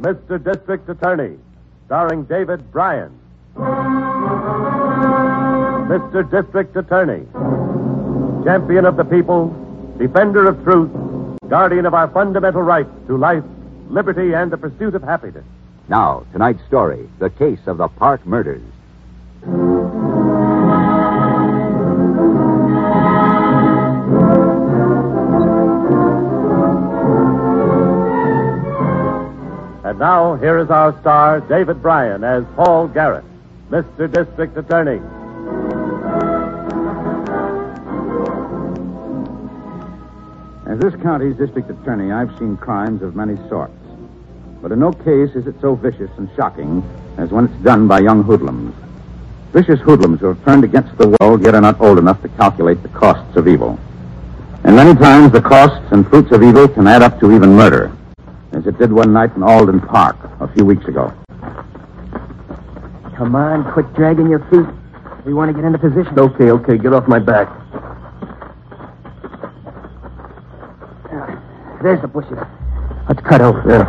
Mr. District Attorney, starring David Bryan. Mr. District Attorney, champion of the people, defender of truth, guardian of our fundamental rights to life, liberty, and the pursuit of happiness. Now, tonight's story, the case of the Park murders. And now, here is our star, David Bryan, as Paul Garrett, Mr. District Attorney. As this county's district attorney, I've seen crimes of many sorts. But in no case is it so vicious and shocking as when it's done by young hoodlums. Vicious hoodlums who have turned against the world yet are not old enough to calculate the costs of evil. And many times the costs and fruits of evil can add up to even murder, as it did one night in Alden Park a few weeks ago. Come on, quit dragging your feet. We want to get into position. Okay, get off my back. There's the bushes. Let's cut over. Yeah.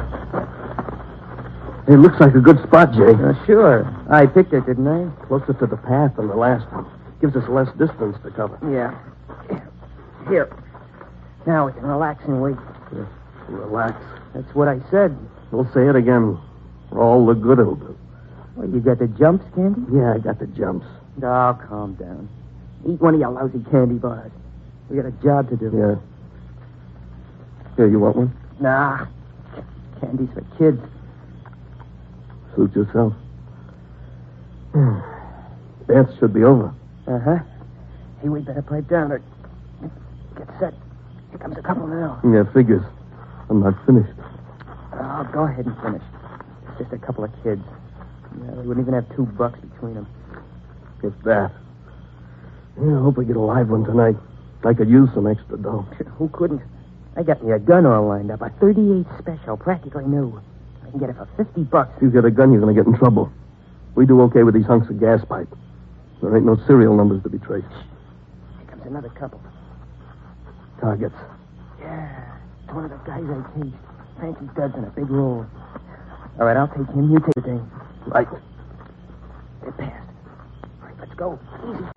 It looks like a good spot, Jay. Sure. I picked it, didn't I? Closer to the path than the last one. Gives us less distance to cover. Yeah. Here. Now we can relax and wait. Yeah. Relax. That's what I said. We'll say it again. For all the good it'll do. Well, you got the jumps, Candy? Yeah, I got the jumps. Oh, calm down. Eat one of your lousy candy bars. We got a job to do. Yeah. Here, you want one? Nah. Candy's for kids. Suit yourself. Dance should be over. Uh-huh. Hey, we better pipe down or get set. Here comes a couple now. Yeah, figures. I'm not finished. Oh, go ahead and finish. It's just a couple of kids. Yeah, they wouldn't even have $2 between them. If that. Yeah, I hope we get a live one tonight. I could use some extra dough. Who couldn't? I got me a gun all lined up. A .38 special, practically new. I can get it for $50. If you get a gun, you're going to get in trouble. We do okay with these hunks of gas pipe. There ain't no serial numbers to be traced. Here comes another couple. Targets. Yeah, it's one of the guys I chased. Frankie Dudd's in a big roll. All right, I'll take him. You take the thing. Right. They're passed. All right, let's go. Easy.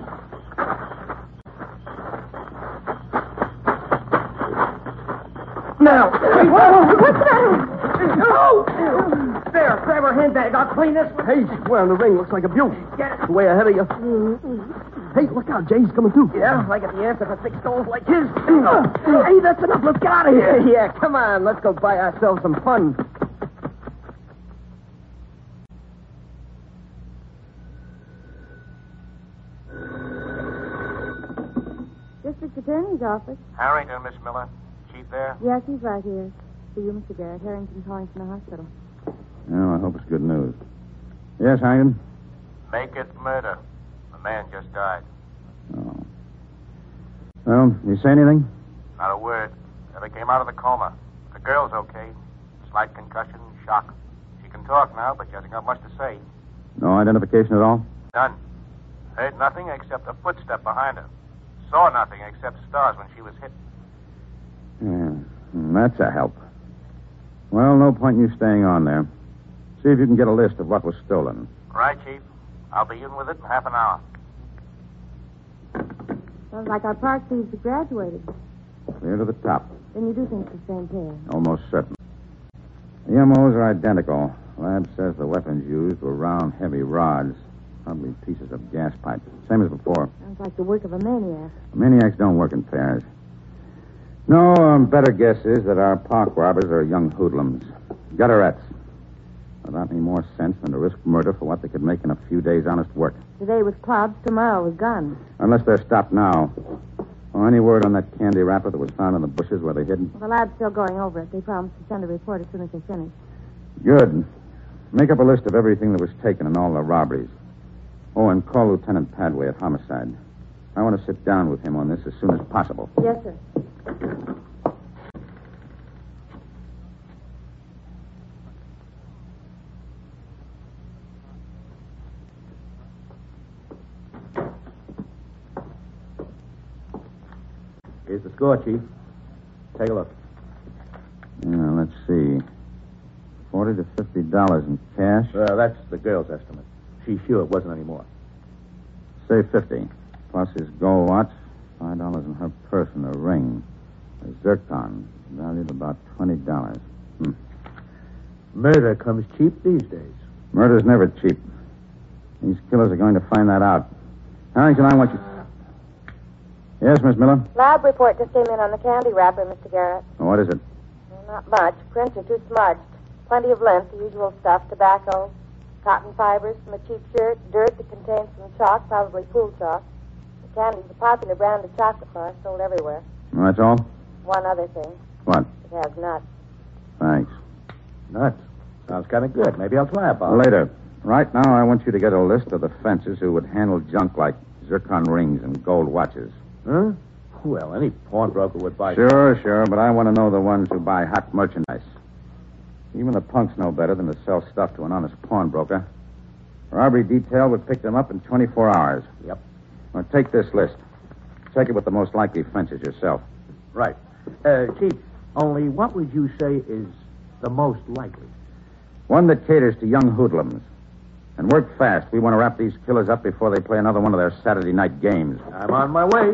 Now. Hey, what's the matter? Oh! There, grab her handbag. I'll clean this one. Hey, square in the ring. Looks like a beaut. Get it. Way ahead of you. Hey, look out. Jay's coming too. Yeah, I got the answer for 6 stones like his. Hey, that's enough. Let's get out of here. Yeah, come on. Let's go buy ourselves some fun. District Attorney's office. Harrington, Miss Miller. Chief there? Yes, he's right here. For you, Mr. Garrett. Harrington calling from the hospital. Oh, I hope it's good news. Yes, Harrington? Make it murder. The man just died. Oh. Well, you say anything? Not a word. Never came out of the coma. The girl's okay. Slight concussion, shock. She can talk now, but she hasn't got much to say. No identification at all? None. Heard nothing except a footstep behind her. Saw nothing except stars when she was hit. Yeah, that's a help. Well, no point in you staying on there. See if you can get a list of what was stolen. Right, Chief. I'll be in with it in half an hour. Sounds like our park thieves have graduated. Clear to the top. Then you do think it's the same pair. Almost certain. The MOs are identical. Lab says the weapons used were round, heavy rods. Probably pieces of gas pipe. Same as before. Sounds like the work of a maniac. Maniacs don't work in pairs. No, better guess is that our park robbers are young hoodlums. Gutterettes. Without any more sense than to risk murder for what they could make in a few days' honest work. Today was clubs, tomorrow was guns. Unless they're stopped now. Or any word on that candy wrapper that was found in the bushes where they hid? Well, the lab's still going over it. They promised to send a report as soon as they finish. Good. Make up a list of everything that was taken and all the robberies. Oh, and call Lieutenant Padway at Homicide. I want to sit down with him on this as soon as possible. Yes, sir. Here's the score, Chief. Take a look. Yeah, let's see. $40 to $50 in cash. That's the girl's estimate. She's sure it wasn't any more. Say 50. Plus his gold watch, $5 in her purse and a ring. A zircon, valued about $20. Murder comes cheap these days. Murder's never cheap. These killers are going to find that out. Harrington, I want you... Yes, Miss Miller? Lab report just came in on the candy wrapper, Mr. Garrett. What is it? Well, not much. Prints are too smudged. Plenty of lint, the usual stuff, tobacco, cotton fibers from a cheap shirt, dirt that contains some chalk, probably pool chalk. The candy's a popular brand of chocolate bar sold everywhere. Well, that's all? One other thing. What? It has nuts. Thanks. Nuts. Sounds kind of good. Maybe I'll try it, Bob. Later. Right now, I want you to get a list of the fences who would handle junk like zircon rings and gold watches. Huh? Well, any pawnbroker would buy... Sure, but I want to know the ones who buy hot merchandise. Even the punks know better than to sell stuff to an honest pawnbroker. Robbery detail would pick them up in 24 hours. Yep. Now, take this list. Check it with the most likely fences yourself. Right. Chief, only what would you say is the most likely? One that caters to young hoodlums. And work fast. We want to wrap these killers up before they play another one of their Saturday night games. I'm on my way.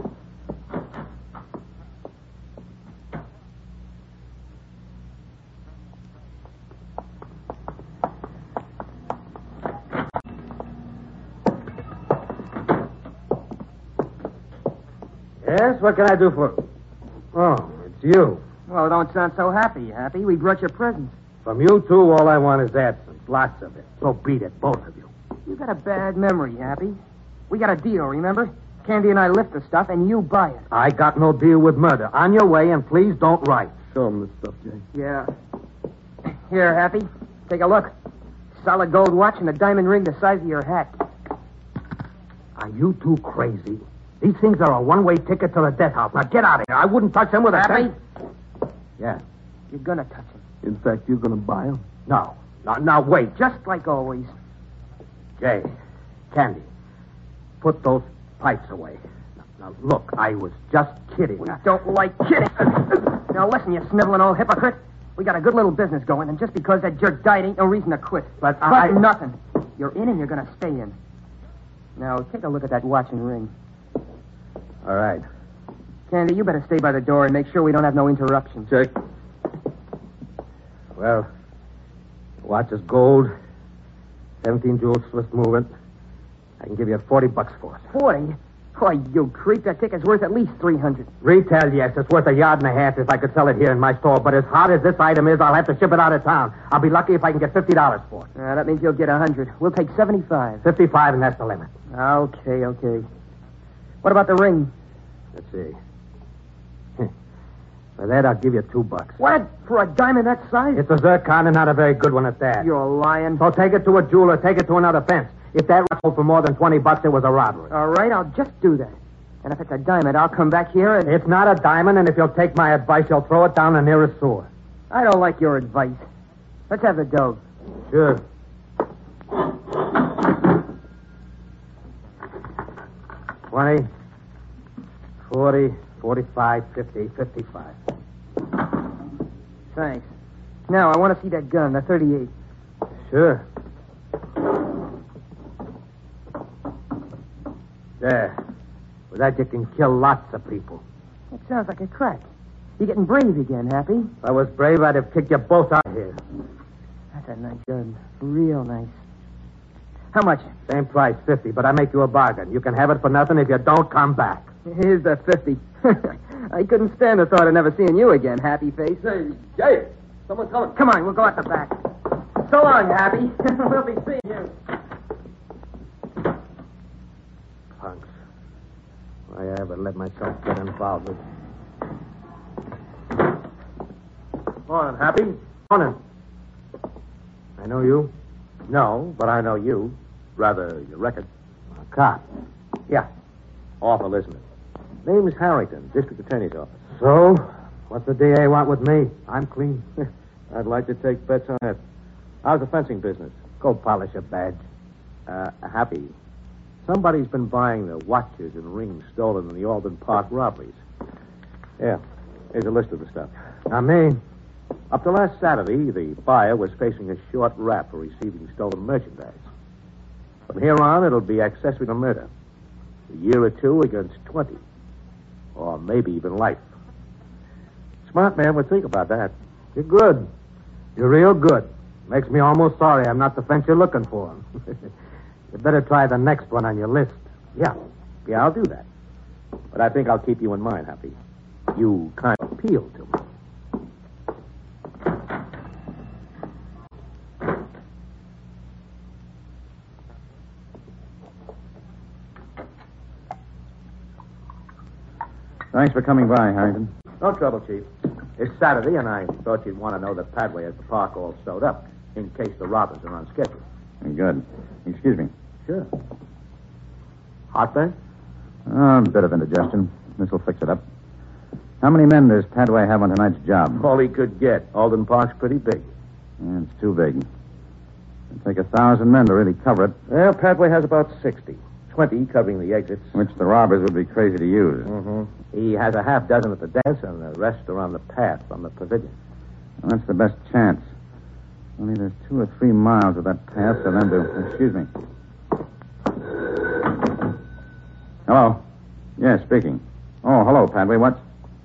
Yes, what can I do for... Oh, it's you. Well, don't sound so happy, Happy. We brought your presents. From you two, all I want is absence. Lots of it. So beat it, both of you. You got a bad memory, Happy. We got a deal, remember? Candy and I lift the stuff, and you buy it. I got no deal with murder. On your way, and please don't write. Show him the stuff, Jay. Yeah. Here, Happy. Take a look. Solid gold watch and a diamond ring the size of your hat. Are you two crazy? These things are a one-way ticket to the death house. Now get out of here. I wouldn't touch them with a... Happy? Yeah. You're gonna touch him. In fact, you're going to buy them? No. Now, wait. Just like always. Jay, Candy, put those pipes away. Now, look, I was just kidding. We don't like kidding. Now, listen, you sniveling old hypocrite. We got a good little business going, and just because that jerk died ain't no reason to quit. But nothing. You're in and you're going to stay in. Now, take a look at that watch and ring. All right. Candy, you better stay by the door and make sure we don't have no interruptions. Check. Well, the watch is gold, 17 jewels, swift movement. I can give you $40 for it. 40? Why, you creep, that ticket's worth at least $300. Retail, yes. It's worth $1.5 yards if I could sell it here in my store. But as hard as this item is, I'll have to ship it out of town. I'll be lucky if I can get $50 for it. That means you'll get 100. We'll take 75. 55, and that's the limit. Okay. What about the ring? Let's see. For that, I'll give you $2. What? For a diamond that size? It's a zircon and not a very good one at that. You're lying. So take it to a jeweler, take it to another fence. If that sold for more than $20, it was a robbery. All right, I'll just do that. And if it's a diamond, I'll come back here and... It's not a diamond, and if you'll take my advice, you'll throw it down the nearest sewer. I don't like your advice. Let's have the dough. Sure. $20, $40, $45, $50, $55. Thanks. Now, I want to see that gun, the .38. Sure. There. With that, you can kill lots of people. It sounds like a crack. You're getting brave again, Happy. If I was brave, I'd have kicked you both out here. That's a nice gun. Real nice. How much? Same price, 50, but I make you a bargain. You can have it for nothing if you don't come back. Here's the 50. I couldn't stand the thought of never seeing you again, Happy Face. Hey, Jay, someone's coming. Come on, we'll go out the back. So long, Happy. We'll be seeing you. Punks. Why I ever let myself get involved with... Morning, Happy. Morning. I know you? No, but I know you. Rather, your record. A cop. Yeah. Awful, isn't it? Name's Harrington, District Attorney's Office. So, what's the DA want with me? I'm clean. I'd like to take bets on that. How's the fencing business? Go polish a badge. Happy. Somebody's been buying the watches and rings stolen in the Alden Park robberies. Yeah. Here's a list of the stuff. Not me. Up to last Saturday, the buyer was facing a short rap for receiving stolen merchandise. From here on, it'll be accessory to murder. A year or two against 20. Or maybe even life. Smart man would think about that. You're good. You're real good. Makes me almost sorry I'm not the fence you're looking for. You better try the next one on your list. Yeah, I'll do that. But I think I'll keep you in mind, Happy. You kind of appeal to me. Thanks for coming by, Harrington. No trouble, Chief. It's Saturday, and I thought you'd want to know that Padway has the park all sewed up, in case the robbers are on schedule. Good. Excuse me. Sure. Heartburn? A bit of indigestion. This will fix it up. How many men does Padway have on tonight's job? All he could get. Alden Park's pretty big. Yeah, it's too big. It'd take 1,000 men to really cover it. Well, Padway has about 60. 20 covering the exits. Which the robbers would be crazy to use. Mm-hmm. He has a half dozen at the dance and the rest are on the path from the pavilion. Well, that's the best chance. Only there's 2 or 3 miles of that path for them to... Excuse me. Hello? Yes, speaking. Oh, hello, Padway. What?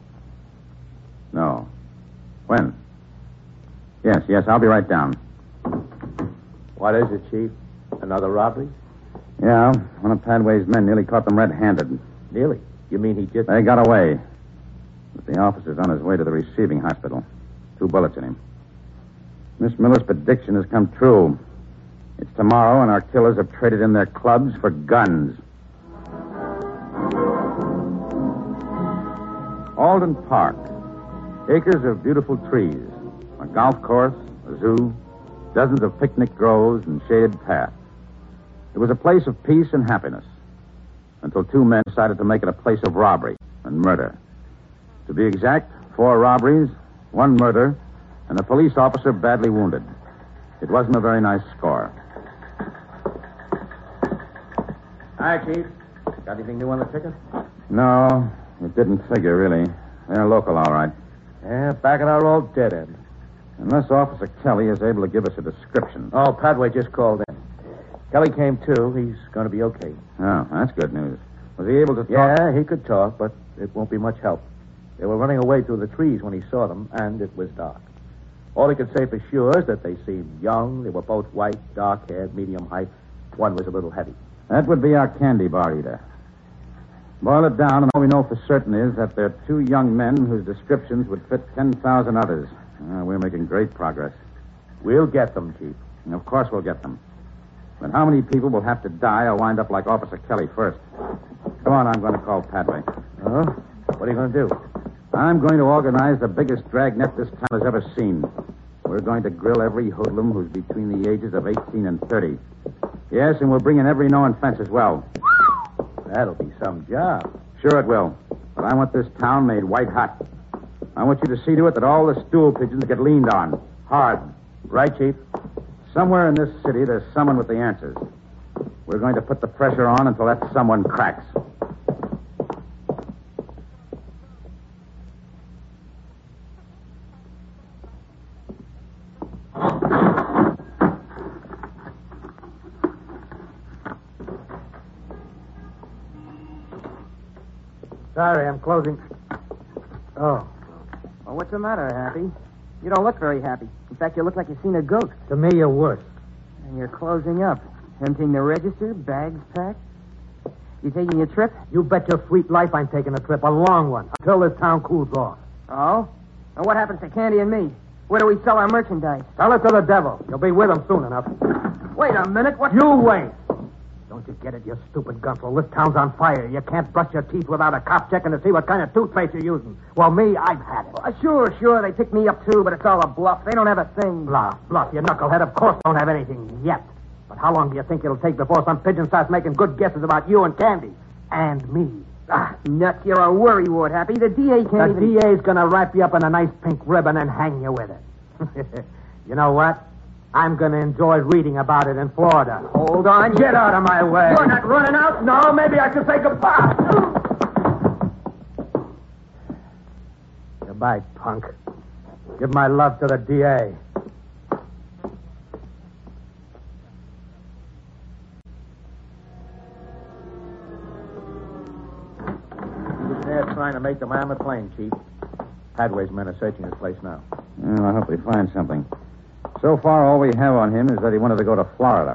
No. When? Yes, I'll be right down. What is it, Chief? Another robbery? Yeah, one of Padway's men nearly caught them red-handed. Nearly? You mean he just... They got away. But the officer's on his way to the receiving hospital. 2 bullets in him. Miss Miller's prediction has come true. It's tomorrow, and our killers have traded in their clubs for guns. Alden Park. Acres of beautiful trees. A golf course, a zoo, dozens of picnic groves and shaded paths. It was a place of peace and happiness. Until 2 men decided to make it a place of robbery and murder. To be exact, 4 robberies, 1 murder, and a police officer badly wounded. It wasn't a very nice score. Hi, Chief. Got anything new on the ticket? No, it didn't figure, really. They're local, all right. Yeah, back at our old dead end. Unless Officer Kelly is able to give us a description. Oh, Padway just called in. Kelly came, too. He's going to be okay. Oh, that's good news. Was he able to talk? Yeah, he could talk, but it won't be much help. They were running away through the trees when he saw them, and it was dark. All he could say for sure is that they seemed young. They were both white, dark-haired, medium height. One was a little heavy. That would be our candy bar eater. Boil it down, and all we know for certain is that they're 2 young men whose descriptions would fit 10,000 others. We're making great progress. We'll get them, Chief. And of course we'll get them. But how many people will have to die or wind up like Officer Kelly first? Come on, I'm going to call Padway. Huh? What are you going to do? I'm going to organize the biggest dragnet this town has ever seen. We're going to grill every hoodlum who's between the ages of 18 and 30. Yes, and we'll bring in every known fence as well. That'll be some job. Sure it will. But I want this town made white hot. I want you to see to it that all the stool pigeons get leaned on. Hard. Right, Chief? Somewhere in this city, there's someone with the answers. We're going to put the pressure on until that someone cracks. Sorry, I'm closing. Oh. Well, what's the matter, Happy? You don't look very happy. In fact, you look like you've seen a ghost. To me, you're worse. And you're closing up. Emptying the register, bags packed. You taking your trip? You bet your sweet life I'm taking a trip, a long one, until this town cools off. Oh? And what happens to Candy and me? Where do we sell our merchandise? Tell it to the devil. You'll be with him soon enough. Wait a minute, what? You wait. Don't you get it, you stupid gunsel? This town's on fire. You can't brush your teeth without a cop checking to see what kind of toothpaste you're using. Well, me, I've had it. Sure. They picked me up, too, but it's all a bluff. They don't have a thing. Bluff, you knucklehead. Of course don't have anything yet. But how long do you think it'll take before some pigeon starts making good guesses about you and Candy? And me. Nuts, you're a worrywart, Happy. The DA can't The DA's gonna wrap you up in a nice pink ribbon and hang you with it. You know what? I'm going to enjoy reading about it in Florida. Hold on. Get out of my way. You're not running out? No, maybe I should say goodbye. Goodbye, punk. Give my love to the DA. They're trying to make the man McLean, Chief. Padway's men are searching his place now. Well, I hope we find something. So far, all we have on him is that he wanted to go to Florida.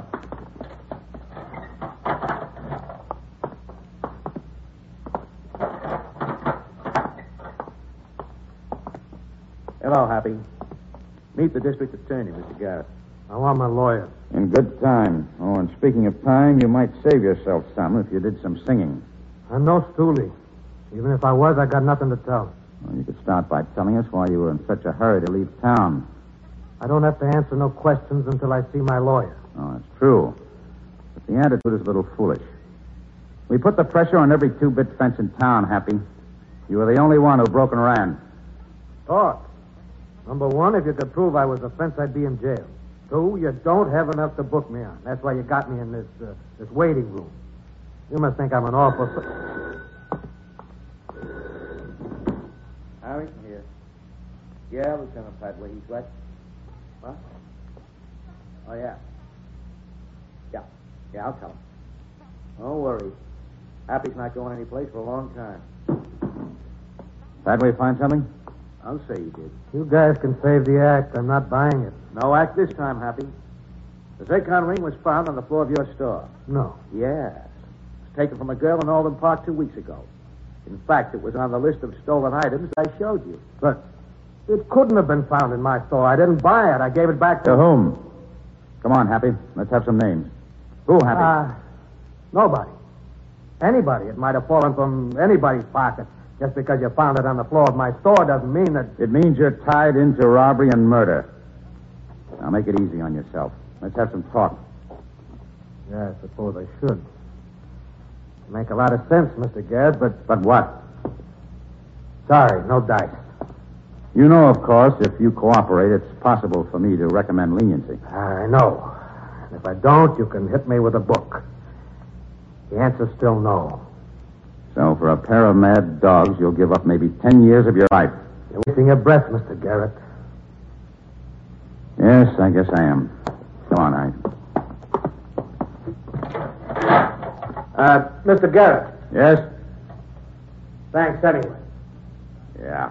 Hello, Happy. Meet the district attorney, Mr. Garrett. I want my lawyer. In good time. Oh, and speaking of time, you might save yourself some if you did some singing. I'm no stoolie. Even if I was, I got nothing to tell. Well, you could start by telling us why you were in such a hurry to leave town. I don't have to answer no questions until I see my lawyer. Oh, that's true. But the attitude is a little foolish. We put the pressure on every two-bit fence in town, Happy. You were the only one who broke and ran. Talk. Number one, if you could prove I was a fence, I'd be in jail. Two, you don't have enough to book me on. That's why you got me in this waiting room. You must think I'm an awful... Harry, here. Yeah, Lieutenant Padway, he's right. What? Oh, yeah. Yeah, I'll tell him. Don't worry. Happy's not going anyplace for a long time. Padway find something? I'll say he did. You guys can save the act. I'm not buying it. No act this time, Happy. The Zircon ring was found on the floor of your store. No. Yes. It was taken from a girl in Alden Park 2 weeks ago. In fact, it was on the list of stolen items I showed you. But it couldn't have been found in my store. I didn't buy it. I gave it back to... To whom? Come on, Happy. Let's have some names. Who, Happy? Nobody. Anybody. It might have fallen from anybody's pocket. Just because you found it on the floor of my store doesn't mean that... It means you're tied into robbery and murder. Now, make it easy on yourself. Let's have some talk. Yeah, I suppose I should. Make a lot of sense, Mr. Garrett, but... But what? Sorry, no dice. You know, of course, if you cooperate, it's possible for me to recommend leniency. I know. And if I don't, you can hit me with a book. The answer's still no. So, for a pair of mad dogs, you'll give up maybe 10 years of your life. You're wasting your breath, Mr. Garrett. Yes, I guess I am. Come on, Mr. Garrett. Yes? Thanks anyway. Yeah.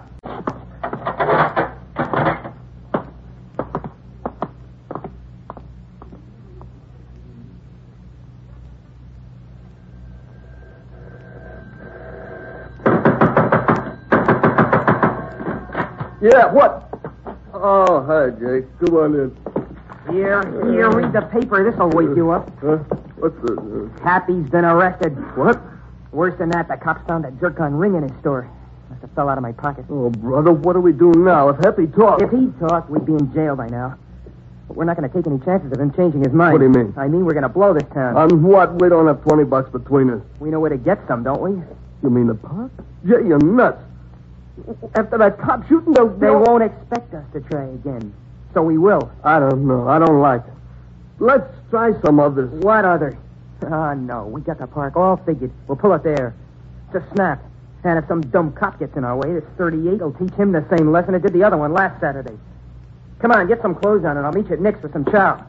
Yeah, what? Oh, hi, Jake. Come on in. Here, read the paper. This'll wake you up. Huh? What's the... Happy's been arrested. What? Worse than that, the cops found a Zircon ring in his store. Must have fell out of my pocket. Oh, brother, what do we do now? If Happy talks... If he'd talked, we'd be in jail by now. But we're not going to take any chances of him changing his mind. What do you mean? I mean, we're going to blow this town. On what? We don't have $20 between us. We know where to get some, don't we? You mean the park? Jay, you're nuts. After that cop shooting, They won't expect us to try again. So we will. I don't know. I don't like it. Let's try some others. What other? No. We got the park all figured. We'll pull it there. It's a snap. And if some dumb cop gets in our way, this 38 will teach him the same lesson it did the other one last Saturday. Come on, get some clothes on, and I'll meet you at Nick's for some chow.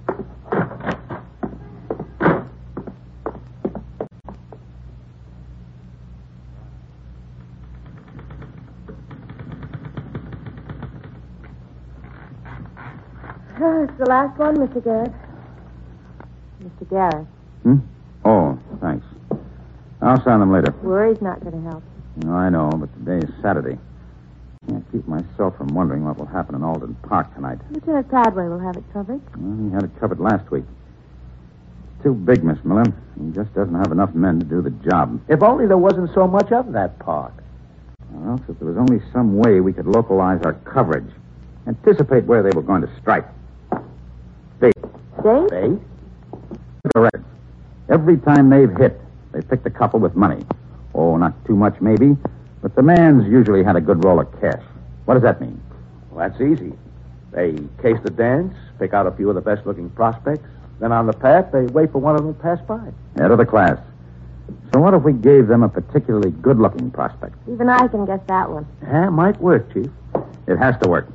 It's the last one, Mr. Garrett. Mr. Garrett, Oh, thanks. I'll sign them later. worry's not going to help. I know, but today is Saturday. Can't keep myself from wondering what will happen in Alden Park tonight. Lieutenant Padway will have it covered. Well, he had it covered last week. It's too big, Miss Miller. He just doesn't have enough men to do the job. If only there wasn't so much of that park. Or else if there was only some way we could localize our coverage. Anticipate where they were going to strike. Date? Bait? Correct. Every time they've hit, they picked a couple with money. Oh, not too much, maybe. But the man's usually had a good roll of cash. What does that mean? Well, that's easy. They case the dance, pick out a few of the best-looking prospects. Then on the path, they wait for one of them to pass by. Head of the class. So what if we gave them a particularly good-looking prospect? Even I can guess that one. Yeah, might work, Chief. It has to work.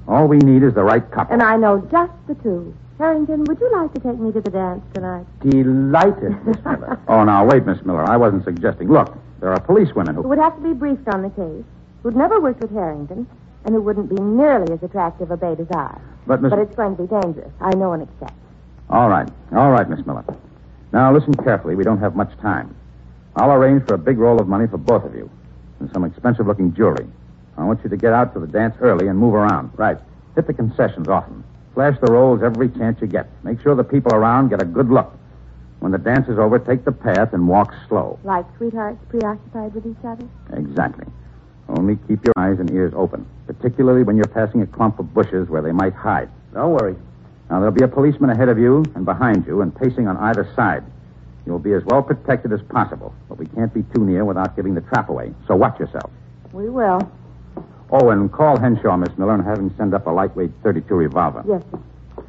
All we need is the right couple. And I know just the two. Harrington, would you like to take me to the dance tonight? Delighted, Miss Miller. Oh, now, wait, Miss Miller. I wasn't suggesting. Look, there are policewomen Who who... would have to be briefed on the case, who'd never worked with Harrington, and who wouldn't be nearly as attractive a bait as I. But, Miss... But it's going to be dangerous. I know an exception. All right, Miss Miller. Now, listen carefully. We don't have much time. I'll arrange for a big roll of money for both of you and some expensive-looking jewelry. I want you to get out to the dance early and move around. Right. Hit the concessions often. Flash the rolls every chance you get. Make sure the people around get a good look. When the dance is over, take the path and walk slow. Like sweethearts preoccupied with each other? Exactly. Only keep your eyes and ears open, particularly when you're passing a clump of bushes where they might hide. Don't worry. Now, there'll be a policeman ahead of you and behind you and pacing on either side. You'll be as well protected as possible, but we can't be too near without giving the trap away. So watch yourself. We will. Oh, and call Henshaw, Miss Miller, and have him send up a lightweight .32 revolver. Yes, sir.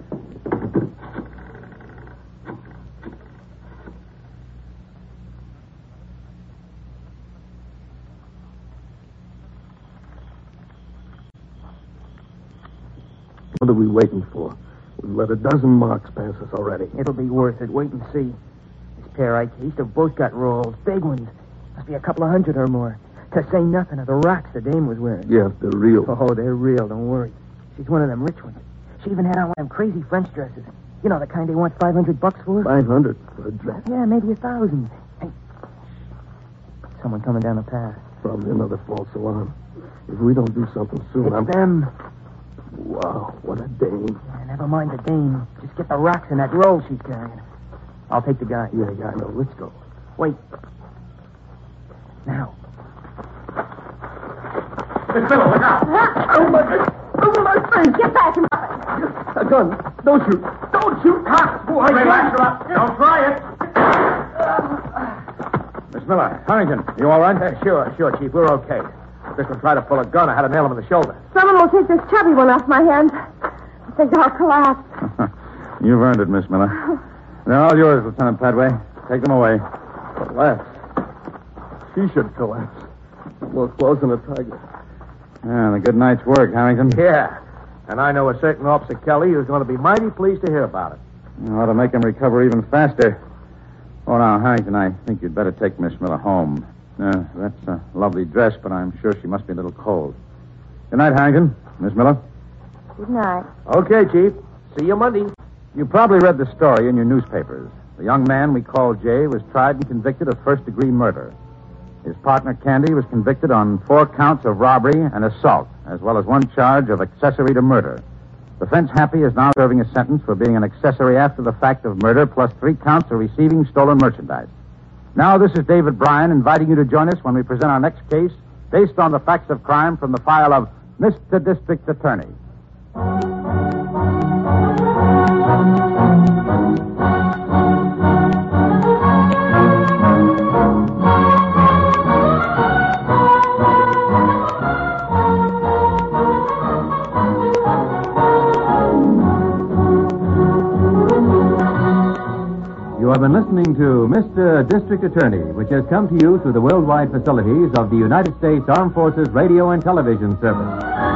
What are we waiting for? We've let a dozen marks pass us already. It'll be worth it. Wait and see. This pair I cased have both got rolls. Big ones. Must be a couple of hundred or more. To say nothing of the rocks the dame was wearing. Yeah, they're real. Oh, they're real. Don't worry. She's one of them rich ones. She even had on one of them crazy French dresses. You know, the kind they want $500 for? 500 for a dress. Yeah, maybe 1,000. Hey. Someone coming down the path. Probably another false alarm. If we don't do something soon, It's them. Wow, what a dame. Yeah, never mind the dame. Just get the rocks in that roll she's carrying. I'll take the guy. Yeah, I know. Let's go. Wait. Now. Miss Miller, look out. Over my face! Get back and drop it. A gun. Don't shoot. Don't shoot. Cops. Boy, Relax, her up. Don't try it. Miss Miller, Harrington, you all right? Sure, Chief. We're okay. If this one tried to pull a gun, I had to nail him in the shoulder. Someone will take this chubby one off my hands. I think I'll collapse. You've earned it, Miss Miller. They're all yours, Lieutenant Padway. Take them away. Collapse. She should collapse. More clothes than a tiger. Yeah, the good night's work, Harrington. Yeah. And I know a certain Officer Kelly who's going to be mighty pleased to hear about it. You ought to make him recover even faster. Oh, now, Harrington, I think you'd better take Miss Miller home. That's a lovely dress, but I'm sure she must be a little cold. Good night, Harrington. Miss Miller? Good night. Okay, Chief. See you Monday. You probably read the story in your newspapers. The young man we call Jay was tried and convicted of first-degree murder. His partner, Candy, was convicted on 4 counts of robbery and assault, as well as 1 charge of accessory to murder. The fence Happy is now serving a sentence for being an accessory after the fact of murder, plus 3 counts of receiving stolen merchandise. Now, this is David Bryan inviting you to join us when we present our next case based on the facts of crime from the file of Mr. District Attorney. You have been listening to Mr. District Attorney, which has come to you through the worldwide facilities of the United States Armed Forces Radio and Television Service.